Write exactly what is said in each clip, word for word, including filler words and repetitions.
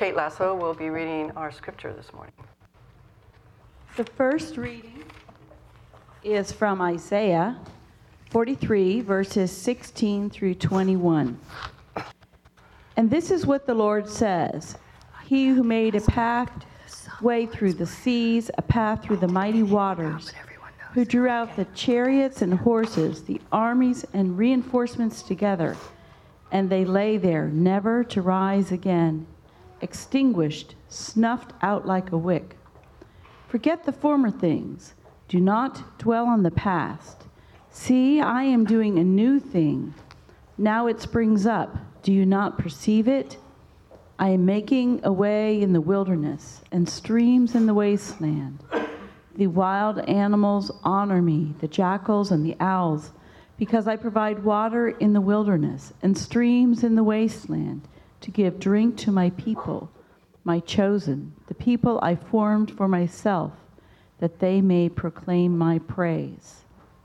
Kate Lasso will be reading our scripture this morning. The first reading is from Isaiah forty-three, verses sixteen through twenty-one. And this is what the Lord says: He who made a pathway through the seas, a path through the mighty waters, who drew out the chariots and horses, the armies and reinforcements together, and they lay there, never to rise again, extinguished, snuffed out like a wick. Forget the former things. Do not dwell on the past. See, I am doing a new thing. Now it springs up. Do you not perceive it? I am making a way in the wilderness and streams in the wasteland. The wild animals honor me, the jackals and the owls, because I provide water in the wilderness and streams in the wasteland to give drink to my people, my chosen, the people I formed for myself, that they may proclaim my praise.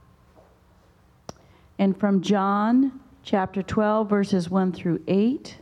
And from John chapter twelve, verses one through eight.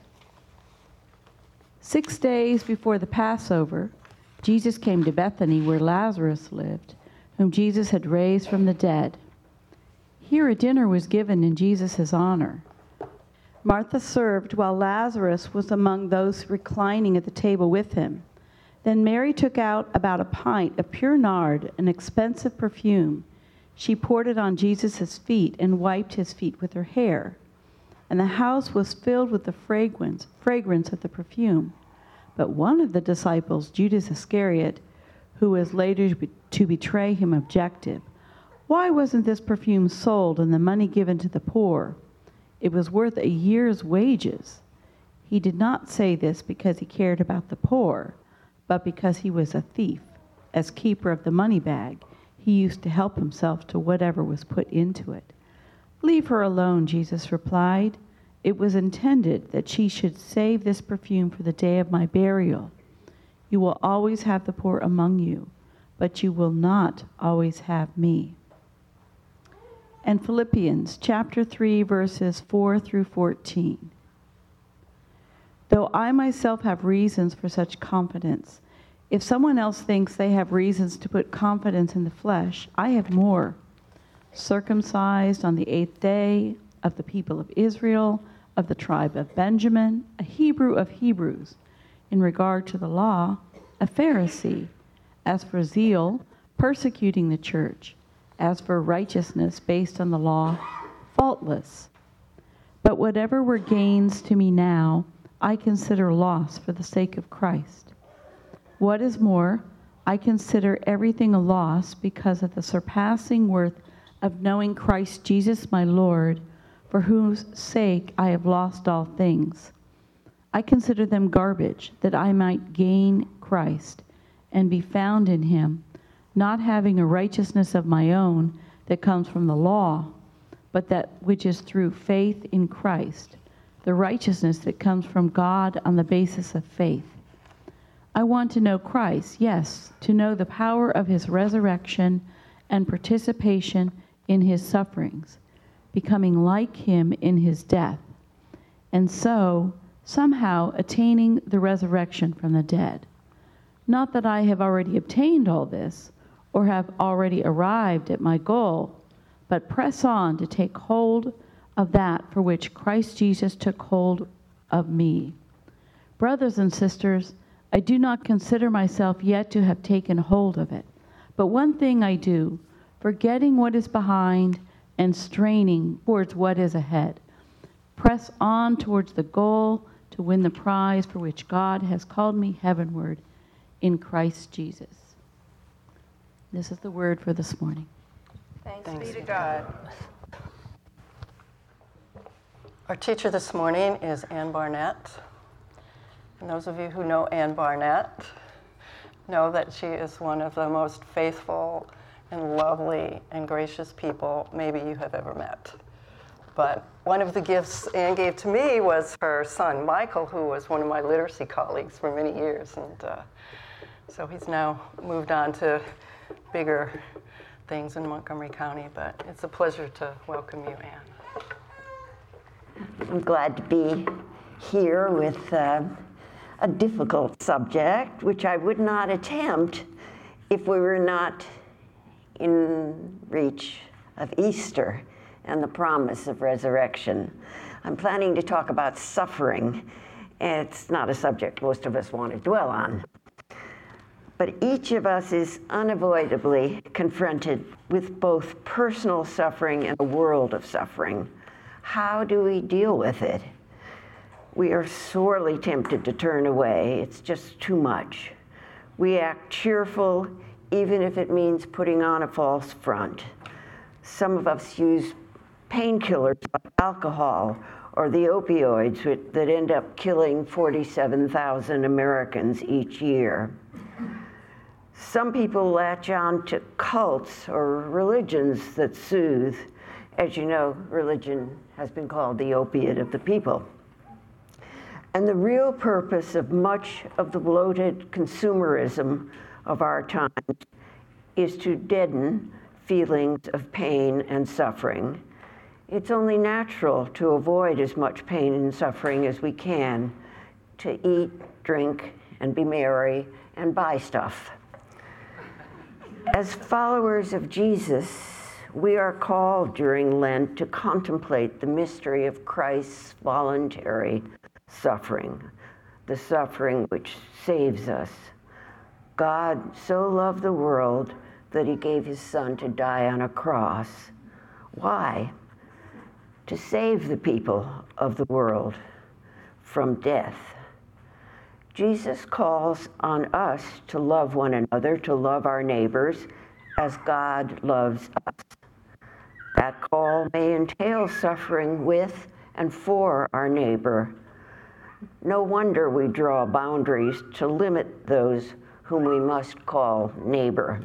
Six days before the Passover, Jesus came to Bethany, where Lazarus lived, whom Jesus had raised from the dead. Here a dinner was given in Jesus' honor. Martha served while Lazarus was among those reclining at the table with him. Then Mary took out about a pint of pure nard, an expensive perfume. She poured it on Jesus' feet and wiped his feet with her hair. And the house was filled with the fragrance, fragrance of the perfume. But one of the disciples, Judas Iscariot, who was later to betray him, objected, "Why wasn't this perfume sold and the money given to the poor? It was worth a year's wages." He did not say this because he cared about the poor, but because he was a thief. As keeper of the money bag, he used to help himself to whatever was put into it. "Leave her alone," Jesus replied. "It was intended that she should save this perfume for the day of my burial. You will always have the poor among you, but you will not always have me." And Philippians chapter three, verses four through fourteen. Though I myself have reasons for such confidence, if someone else thinks they have reasons to put confidence in the flesh, I have more. Circumcised on the eighth day, of the people of Israel, of the tribe of Benjamin, a Hebrew of Hebrews, in regard to the law, a Pharisee, as for zeal, persecuting the church, as for righteousness based on the law, faultless. But whatever were gains to me now, I consider loss for the sake of Christ. What is more, I consider everything a loss because of the surpassing worth of knowing Christ Jesus my Lord, for whose sake I have lost all things. I consider them garbage, that I might gain Christ and be found in him, not having a righteousness of my own that comes from the law, but that which is through faith in Christ, the righteousness that comes from God on the basis of faith. I want to know Christ, yes, to know the power of his resurrection and participation in his sufferings, becoming like him in his death, and so somehow attaining the resurrection from the dead. Not that I have already obtained all this, or have already arrived at my goal, but press on to take hold of that for which Christ Jesus took hold of me. Brothers and sisters, I do not consider myself yet to have taken hold of it, but one thing I do, forgetting what is behind and straining towards what is ahead. Press on towards the goal to win the prize for which God has called me heavenward in Christ Jesus. This is the word for this morning. Thanks, Thanks be to God. Our teacher this morning is Ann Barnett. And those of you who know Ann Barnett know that she is one of the most faithful and lovely and gracious people maybe you have ever met. But one of the gifts Ann gave to me was her son, Michael, who was one of my literacy colleagues for many years. And uh, so he's now moved on to bigger things in Montgomery County. But it's a pleasure to welcome you, Ann. I'm glad to be here with uh, a difficult subject, which I would not attempt if we were not in reach of Easter and the promise of resurrection. I'm planning to talk about suffering. It's not a subject most of us want to dwell on. But each of us is unavoidably confronted with both personal suffering and a world of suffering. How do we deal with it? We are sorely tempted to turn away. It's just too much. We act cheerful, even if it means putting on a false front. Some of us use painkillers like alcohol or the opioids that end up killing forty-seven thousand Americans each year. Some people latch on to cults or religions that soothe. As you know, religion has been called the opiate of the people. And the real purpose of much of the bloated consumerism of our time is to deaden feelings of pain and suffering. It's only natural to avoid as much pain and suffering as we can, to eat, drink, and be merry, and buy stuff. As followers of Jesus, we are called during Lent to contemplate the mystery of Christ's voluntary suffering, the suffering which saves us. God so loved the world that he gave his son to die on a cross. Why? To save the people of the world from death. Jesus calls on us to love one another, to love our neighbors as God loves us. That call may entail suffering with and for our neighbor. No wonder we draw boundaries to limit those whom we must call neighbor.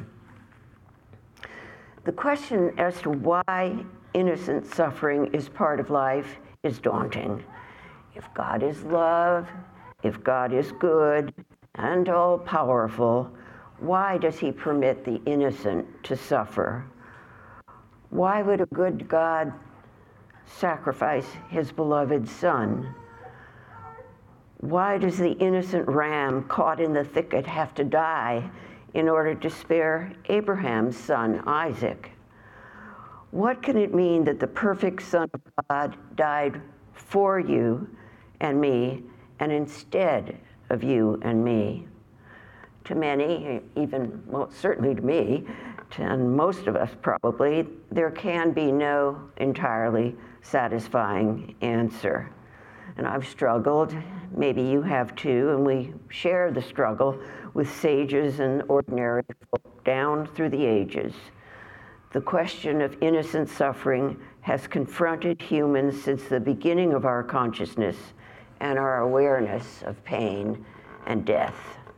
The question as to why innocent suffering is part of life is daunting. If God is love, if God is good and all-powerful, why does he permit the innocent to suffer? Why would a good God sacrifice his beloved son? Why does the innocent ram caught in the thicket have to die in order to spare Abraham's son, Isaac? What can it mean that the perfect Son of God died for you and me, and instead of you and me? To many, even most certainly to me, and most of us probably, there can be no entirely satisfying answer. And I've struggled, maybe you have too, and we share the struggle with sages and ordinary folk down through the ages. The question of innocent suffering has confronted humans since the beginning of our consciousness and our awareness of pain and death.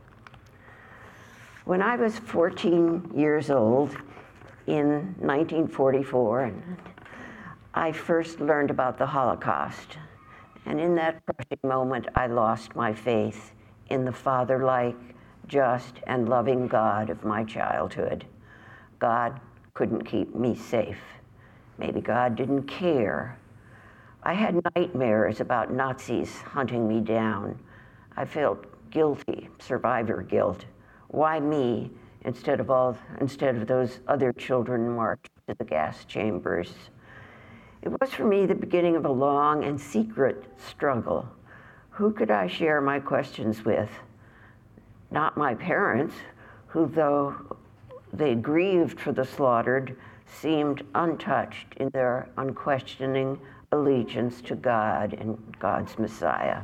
When I was fourteen years old in nineteen forty-four, I first learned about the Holocaust. And in that crushing moment, I lost my faith in the father-like, just, and loving God of my childhood. God couldn't keep me safe. Maybe God didn't care. I had nightmares about Nazis hunting me down. I felt guilty, survivor guilt. Why me instead of all, instead of those other children marched to the gas chambers? It was for me the beginning of a long and secret struggle. Who could I share my questions with? Not my parents, who, though they grieved for the slaughtered, seemed untouched in their unquestioning allegiance to God and God's Messiah.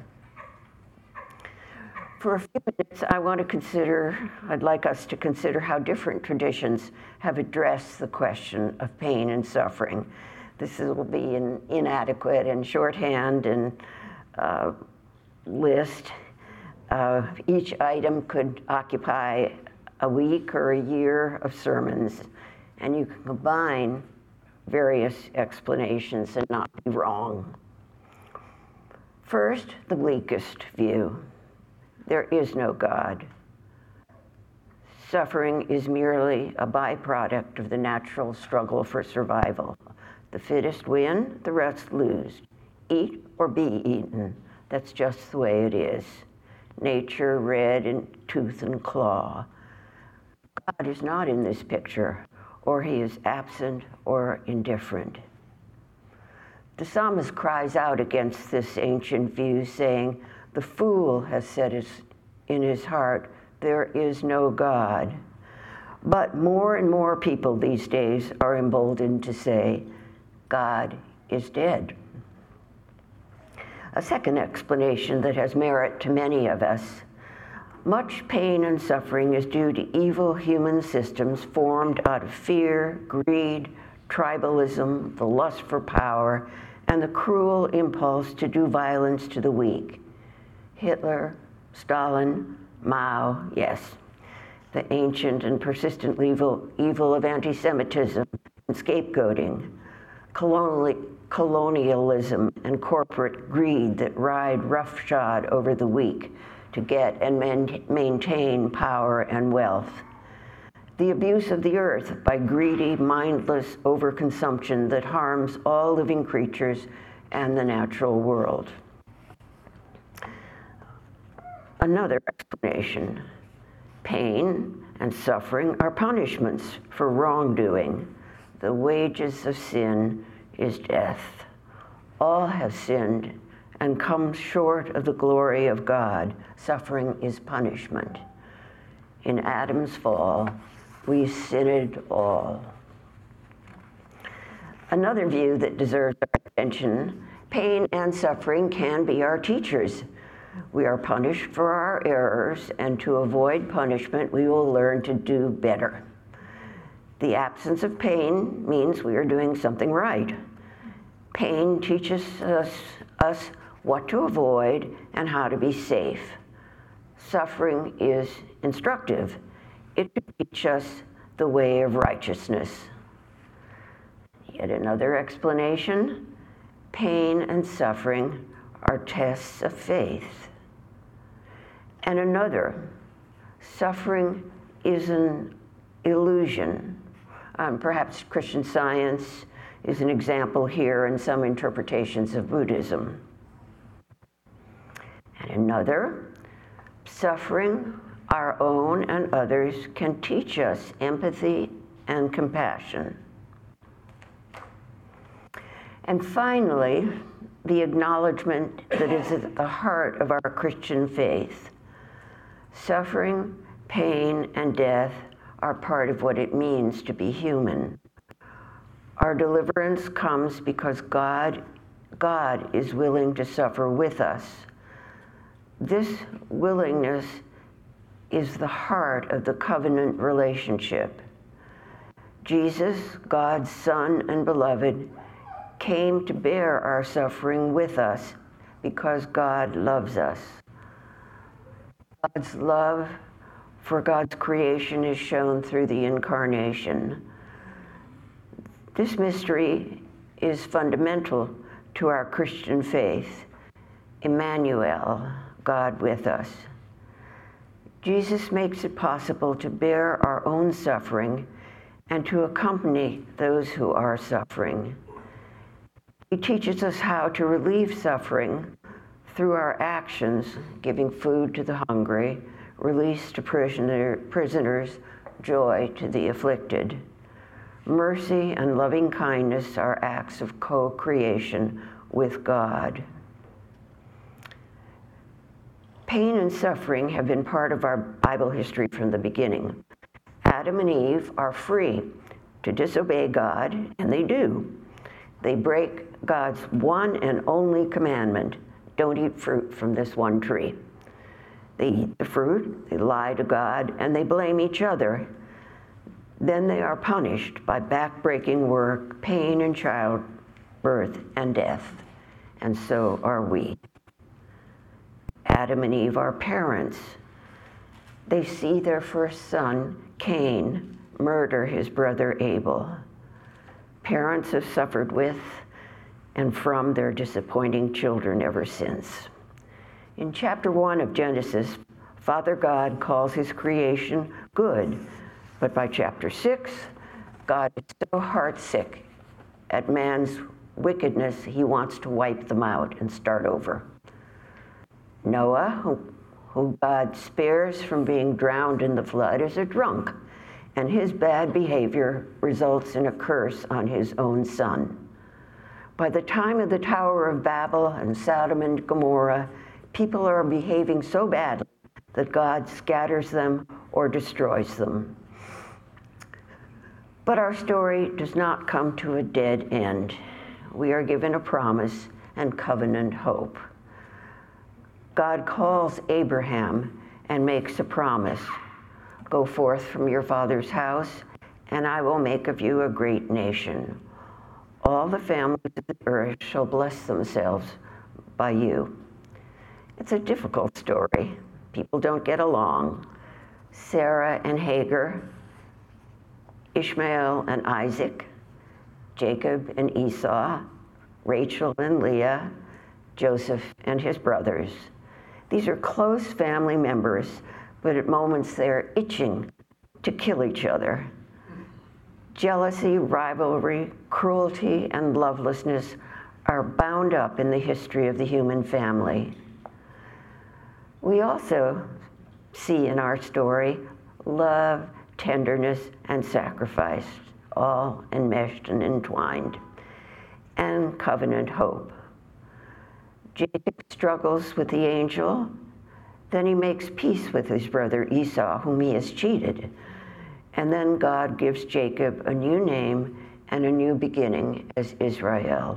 For a few minutes, I want to consider, I'd like us to consider how different traditions have addressed the question of pain and suffering. This will be an inadequate and shorthand and uh, list. Uh, each item could occupy a week or a year of sermons, and you can combine various explanations and not be wrong. First, the bleakest view. There is no God. Suffering is merely a byproduct of the natural struggle for survival. The fittest win, the rest lose. Eat or be eaten. That's just the way it is. nature red in tooth and claw. God is not in this picture, or he is absent or indifferent. The psalmist cries out against this ancient view, saying, "The fool has said in his heart, there is no God." But more and more people these days are emboldened to say, God is dead. A second explanation that has merit to many of us: much pain and suffering is due to evil human systems formed out of fear, greed, tribalism, the lust for power, and the cruel impulse to do violence to the weak. Hitler, Stalin, Mao, yes, the ancient and persistent evil, evil of anti-Semitism and scapegoating, colonial, colonialism and corporate greed that ride roughshod over the weak to get and man- maintain power and wealth. The abuse of the earth by greedy, mindless overconsumption that harms all living creatures and the natural world. Another explanation: pain and suffering are punishments for wrongdoing. The wages of sin is death. All have sinned and come short of the glory of God. Suffering is punishment. In Adam's fall, we sinned all. Another view that deserves our attention: pain and suffering can be our teachers. We are punished for our errors, and to avoid punishment, we will learn to do better. The absence of pain means we are doing something right. Pain teaches us, us what to avoid and how to be safe. Suffering is instructive. It teaches us the way of righteousness. Yet another explanation: pain and suffering are tests of faith. And another: suffering is an illusion. Um, perhaps Christian Science is an example here in some interpretations of Buddhism. And another: suffering, our own and others, can teach us empathy and compassion. And finally, the acknowledgement that is at the heart of our Christian faith: suffering, pain, and death are part of what it means to be human. Our deliverance comes because God, God is willing to suffer with us. This willingness is the heart of the covenant relationship. Jesus, God's Son and Beloved, came to bear our suffering with us because God loves us. God's love for God's creation is shown through the incarnation. This mystery is fundamental to our Christian faith. Emmanuel, God with us. Jesus makes it possible to bear our own suffering and to accompany those who are suffering. He teaches us how to relieve suffering through our actions, giving food to the hungry, release to prisoner, prisoners, joy to the afflicted. Mercy and loving kindness are acts of co-creation with God. Pain and suffering have been part of our Bible history from the beginning. Adam and Eve are free to disobey God, and they do. They break God's one and only commandment: don't eat fruit from this one tree. They eat the fruit, they lie to God, and they blame each other. Then they are punished by backbreaking work, pain and childbirth and death, and so are we. Adam and Eve are parents. They see their first son, Cain, murder his brother Abel. Parents have suffered with and from their disappointing children ever since. In chapter one of Genesis, Father God calls his creation good, but by chapter six, God is so heartsick at man's wickedness, he wants to wipe them out and start over. Noah, who, who God spares from being drowned in the flood, is a drunk, and his bad behavior results in a curse on his own son. By the time of the Tower of Babel and Sodom and Gomorrah, people are behaving so badly that God scatters them or destroys them. But our story does not come to a dead end. We are given a promise and covenant hope. God calls Abraham and makes a promise. Go forth from your father's house, and I will make of you a great nation. All the families of the earth shall bless themselves by you. It's a difficult story. People don't get along. Sarah and Hagar, Ishmael and Isaac, Jacob and Esau, Rachel and Leah, Joseph and his brothers. These are close family members, but at moments they're itching to kill each other. Jealousy, rivalry, cruelty, and lovelessness are bound up in the history of the human family. We also see in our story love, tenderness, and sacrifice, all enmeshed and entwined, and covenant hope. Jacob struggles with the angel, then he makes peace with his brother Esau, whom he has cheated. And then God gives Jacob a new name and a new beginning as Israel.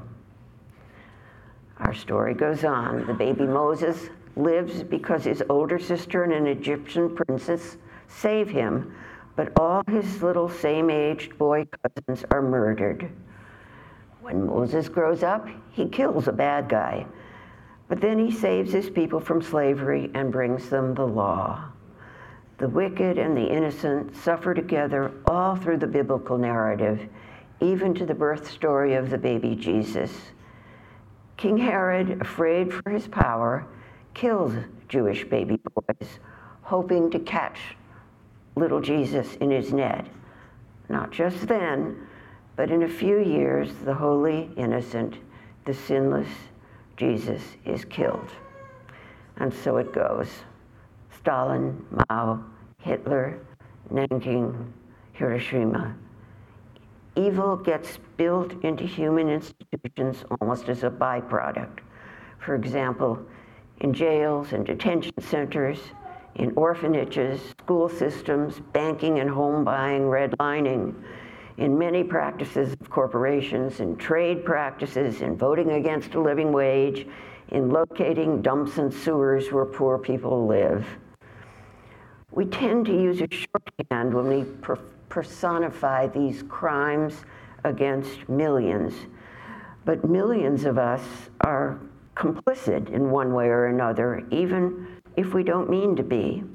Our story goes on. The baby Moses lives because his older sister and an Egyptian princess save him, but all his little same-aged boy cousins are murdered. When Moses grows up, he kills a bad guy, but then he saves his people from slavery and brings them the law. The wicked and the innocent suffer together all through the biblical narrative, even to the birth story of the baby Jesus. King Herod, afraid for his power, kills Jewish baby boys, hoping to catch little Jesus in his net. Not just then, but in a few years, the holy, innocent, the sinless Jesus is killed. And so it goes. Stalin, Mao, Hitler, Nanking, Hiroshima. Evil gets built into human institutions almost as a byproduct. For example, in jails and detention centers, in orphanages, school systems, banking and home buying, redlining, in many practices of corporations, in trade practices, in voting against a living wage, in locating dumps and sewers where poor people live. We tend to use a shorthand when we per- personify these crimes against millions, but millions of us are complicit in one way or another, even if we don't mean to be.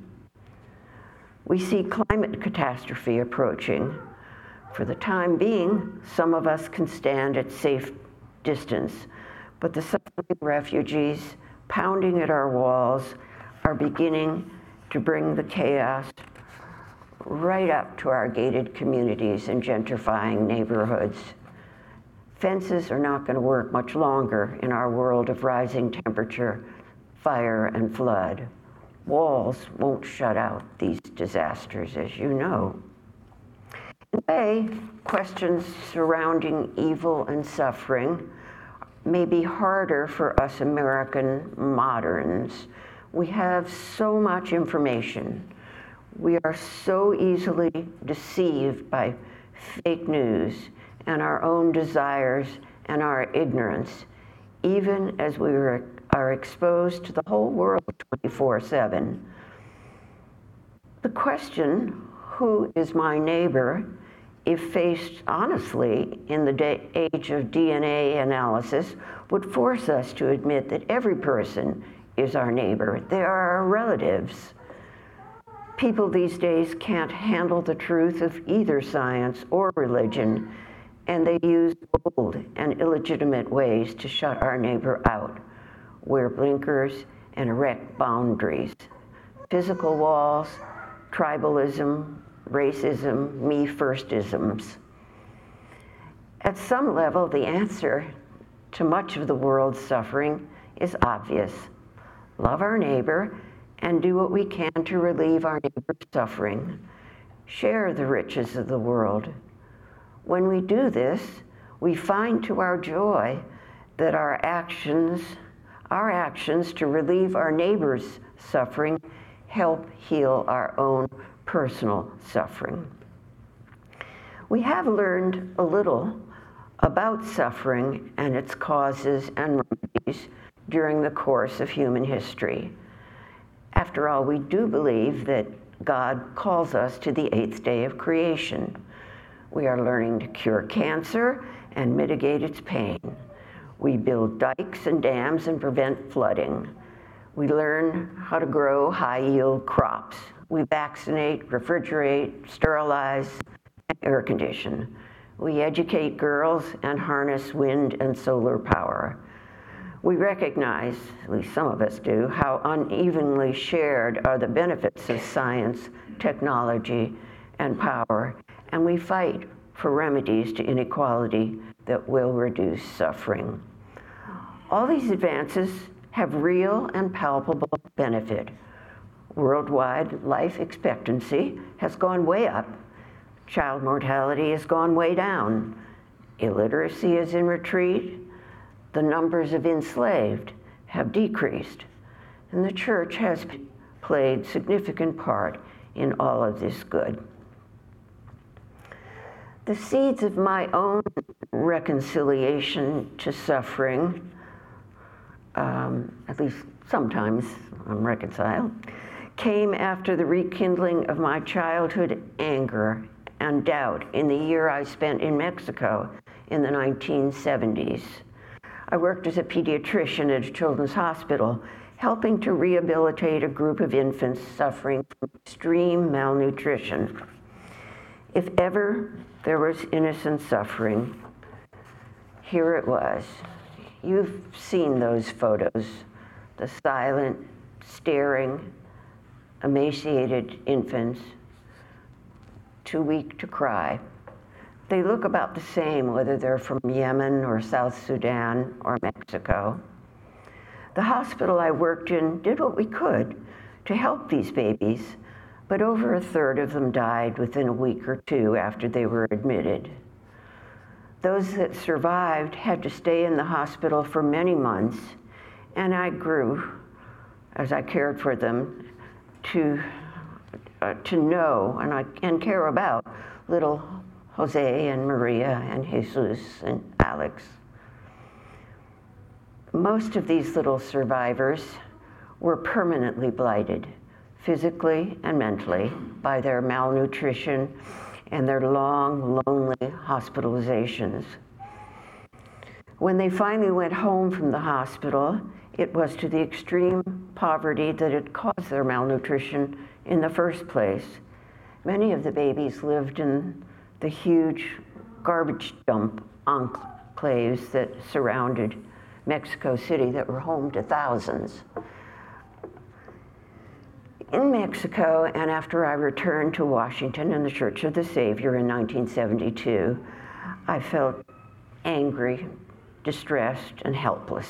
We see climate catastrophe approaching. For the time being, some of us can stand at safe distance, but the suffering refugees pounding at our walls are beginning to bring the chaos right up to our gated communities and gentrifying neighborhoods. Fences are not going to work much longer in our world of rising temperature, fire, and flood. Walls won't shut out these disasters, as you know. In a way, questions surrounding evil and suffering may be harder for us American moderns. We have so much information. We are so easily deceived by fake news and our own desires and our ignorance, even as we are, are exposed to the whole world twenty-four seven. The question, who is my neighbor, if faced honestly in the day, age of D N A analysis, would force us to admit that every person is our neighbor. They are our relatives. People these days can't handle the truth of either science or religion, and they use bold and illegitimate ways to shut our neighbor out, wear blinkers, and erect boundaries. Physical walls, tribalism, racism, me-firstisms. At some level, the answer to much of the world's suffering is obvious. Love our neighbor and do what we can to relieve our neighbor's suffering. Share the riches of the world. When we do this, we find to our joy that our actions, our actions to relieve our neighbor's suffering help heal our own personal suffering. We have learned a little about suffering and its causes and remedies during the course of human history. After all, we do believe that God calls us to the eighth day of creation. We are learning to cure cancer and mitigate its pain. We build dikes and dams and prevent flooding. We learn how to grow high-yield crops. We vaccinate, refrigerate, sterilize, and air condition. We educate girls and harness wind and solar power. We recognize, at least some of us do, how unevenly shared are the benefits of science, technology, and power, and we fight for remedies to inequality that will reduce suffering. All these advances have real and palpable benefit. Worldwide life expectancy has gone way up. Child mortality has gone way down. Illiteracy is in retreat. The numbers of enslaved have decreased. And the church has played a significant part in all of this good. The seeds of my own reconciliation to suffering, um, at least sometimes I'm reconciled, came after the rekindling of my childhood anger and doubt in the year I spent in Mexico in the nineteen seventies. I worked as a pediatrician at a children's hospital, helping to rehabilitate a group of infants suffering from extreme malnutrition. If ever there was innocent suffering, here it was. You've seen those photos, the silent, staring, emaciated infants, too weak to cry. They look about the same whether they're from Yemen or South Sudan or Mexico. The hospital I worked in did what we could to help these babies, but over a third of them died within a week or two after they were admitted. Those that survived had to stay in the hospital for many months, and I grew, as I cared for them, to, uh, to know and, I, and care about little Jose and Maria and Jesus and Alex. Most of these little survivors were permanently blighted, physically and mentally, by their malnutrition and their long, lonely hospitalizations. When they finally went home from the hospital, it was to the extreme poverty that had caused their malnutrition in the first place. Many of the babies lived in the huge garbage dump enclaves that surrounded Mexico City that were home to thousands. In Mexico, and after I returned to Washington and the Church of the Savior in nineteen seventy-two, I felt angry, distressed, and helpless.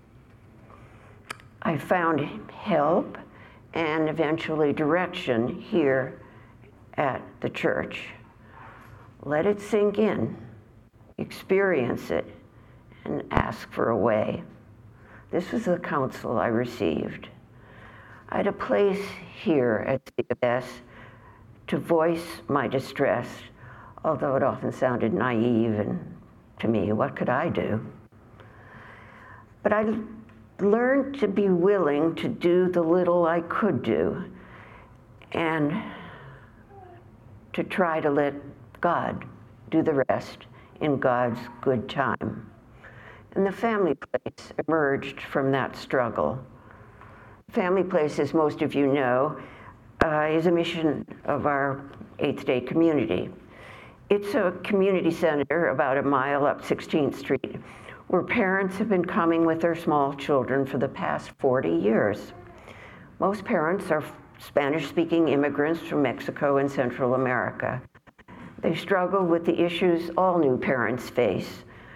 I found help and eventually direction here at the church. Let it sink in, experience it, and ask for a way. This was the counsel I received. I had a place here at C of S to voice my distress, although it often sounded naive, and to me, what could I do? But I learned to be willing to do the little I could do, and to try to let God do the rest in God's good time. And the Family Place emerged from that struggle. Family Place, as most of you know, uh, is a mission of our Eighth Day community. It's a community center about a mile up sixteenth Street, where parents have been coming with their small children for the past forty years. Most parents are Spanish-speaking immigrants from Mexico and Central America. They struggle with the issues all new parents face: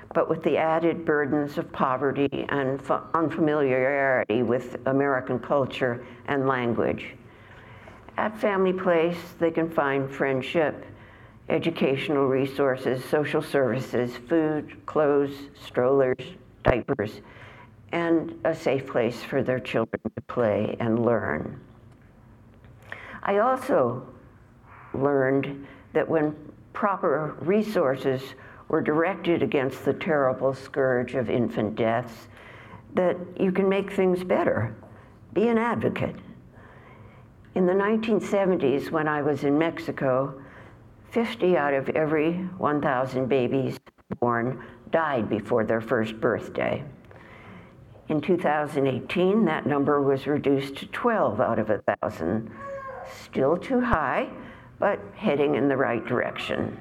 but with the added burdens of poverty and unfamiliarity with American culture and language. At Family Place, they can find friendship, educational resources, social services, food, clothes, strollers, diapers, and a safe place for their children to play and learn. I also learned that when proper resources were directed against the terrible scourge of infant deaths, that you can make things better. Be an advocate. In the nineteen seventies, when I was in Mexico, fifty out of every one thousand babies born died before their first birthday. In two thousand eighteen, that number was reduced to twelve out of one thousand. Still too high, but heading in the right direction.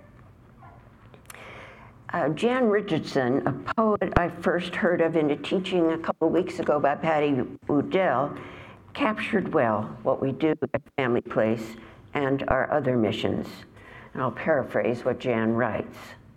Uh, Jan Richardson, a poet I first heard of in a teaching a couple of weeks ago by Patty Udell, captured well what we do at Family Place and our other missions. And I'll paraphrase what Jan writes.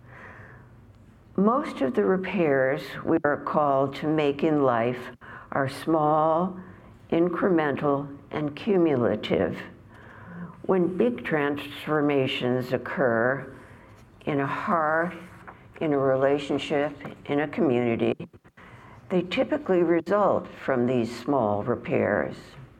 Most of the repairs we are called to make in life are small, incremental, and cumulative. When big transformations occur in a heart, in a relationship, in a community, they typically result from these small repairs.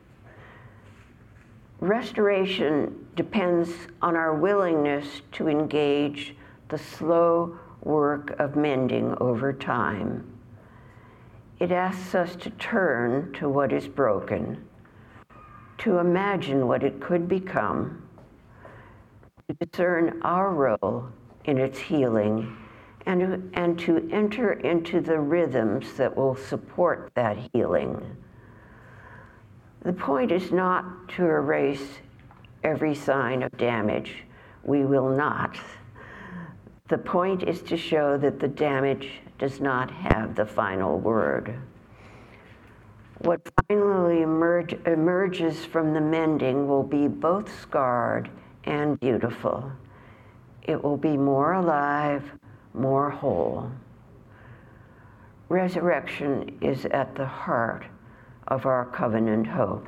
Restoration depends on our willingness to engage the slow work of mending over time. It asks us to turn to what is broken, to imagine what it could become, to discern our role in its healing, and, and to enter into the rhythms that will support that healing. The point is not to erase every sign of damage. We will not. The point is to show that the damage does not have the final word. What finally emerge, emerges from the mending will be both scarred and beautiful. It will be more alive, more whole. Resurrection is at the heart of our covenant hope.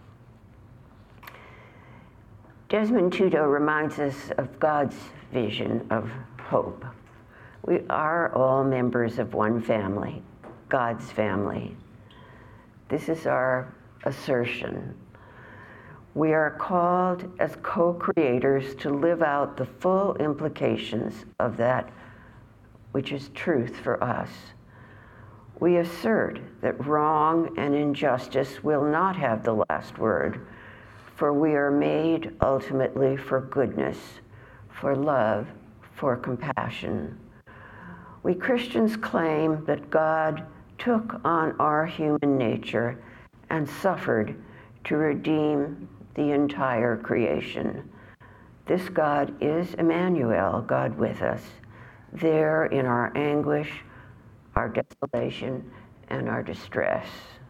Desmond Tutu reminds us of God's vision of hope. We are all members of one family, God's family. This is our assertion. We are called as co-creators to live out the full implications of that which is truth for us. We assert that wrong and injustice will not have the last word, for we are made ultimately for goodness, for love, for compassion. We Christians claim that God took on our human nature and suffered to redeem the entire creation. This God is Emmanuel, God with us, there in our anguish, our desolation, and our distress.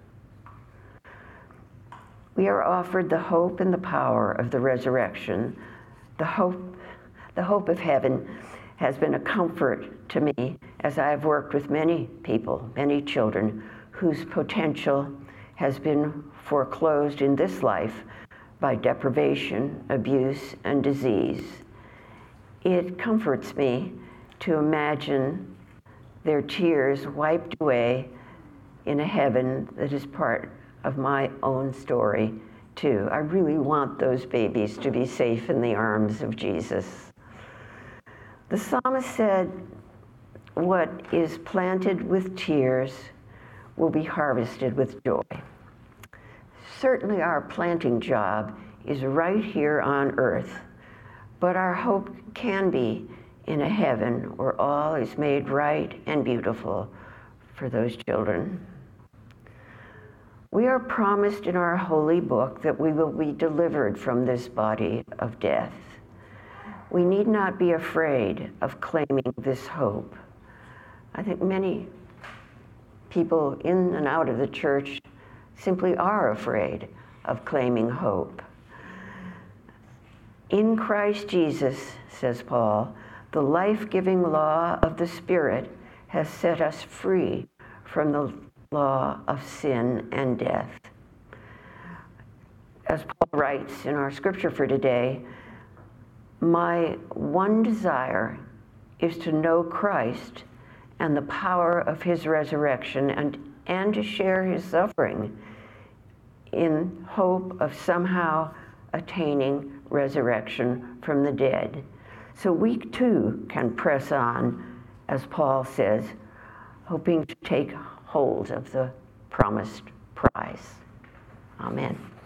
We are offered the hope and the power of the resurrection. The hope, the hope of heaven has been a comfort to me as I have worked with many people, many children, whose potential has been foreclosed in this life by deprivation, abuse, and disease. It comforts me to imagine their tears wiped away in a heaven that is part of my own story, too. I really want those babies to be safe in the arms of Jesus. The psalmist said, "What is planted with tears will be harvested with joy." Certainly our planting job is right here on earth, but our hope can be in a heaven where all is made right and beautiful for those children. We are promised in our holy book that we will be delivered from this body of death. We need not be afraid of claiming this hope. I think many people in and out of the church simply are afraid of claiming hope. In Christ Jesus, says Paul, the life-giving law of the Spirit has set us free from the law of sin and death. As Paul writes in our scripture for today, my one desire is to know Christ and the power of his resurrection and, and to share his suffering in hope of somehow attaining resurrection from the dead. So we too can press on, as Paul says, hoping to take hold of the promised prize. Amen.